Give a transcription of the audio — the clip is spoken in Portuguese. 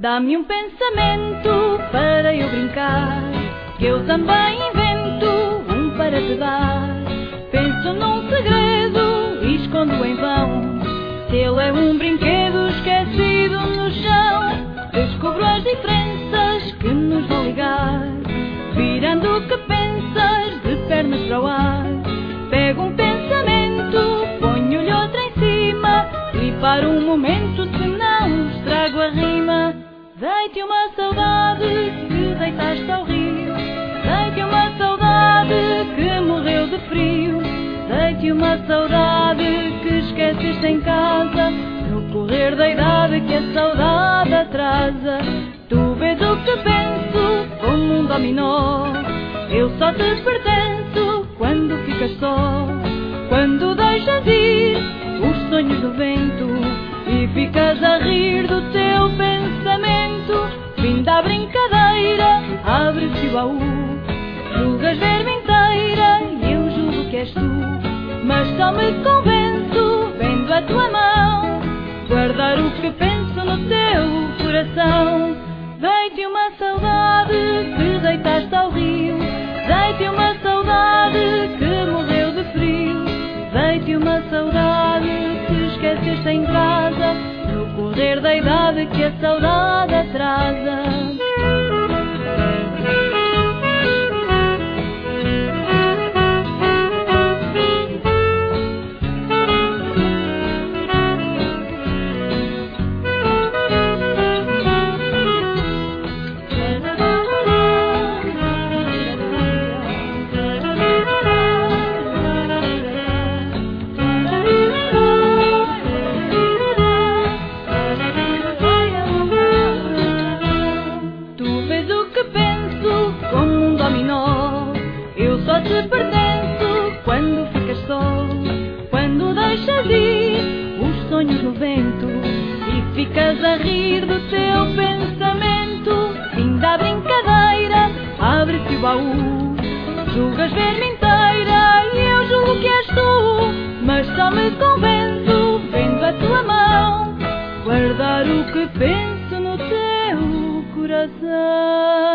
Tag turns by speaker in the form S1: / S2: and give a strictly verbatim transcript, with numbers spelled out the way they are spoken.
S1: Dá-me um pensamento para eu brincar, que eu também invento um para te dar. Penso num segredo e escondo em vão, se ele é um brinquedo esquecido no chão. Descubro as diferenças que nos vão ligar, virando o que pensas de pernas para o ar. Pego um pensamento, ponho-lhe outro em cima, e para um momento, se não estrago a rima. Dei-te uma saudade que deitaste ao rio, dei-te uma saudade que morreu de frio, dei-te uma saudade que esqueceste em casa, no correr da idade que a saudade atrasa. Tu vês o que penso como um dominó, eu só te pertenço quando ficas só. Quando deixas ir os sonhos do vento e ficas a rir do teu pensamento, fim da brincadeira, abre-se o baú. Julgas ver-me inteira e eu julgo que és tu, mas só me convenço vendo a tua mão, guardar o que penso no teu coração. Dei-te uma saudade que deitaste ao rio, dei-te uma saudade que morreu de frio, dei-te uma saudade que esqueceste em casa, no correr da idade que a saudade atrasa. Eu só te pertenço quando ficas só. Quando deixas ir os sonhos no vento e ficas a rir do teu pensamento, fim da brincadeira, abre-se o baú. Julgas ver-me inteira e eu julgo que és tu, mas só me convenço vendo a tua mão, guardar o que penso no teu coração.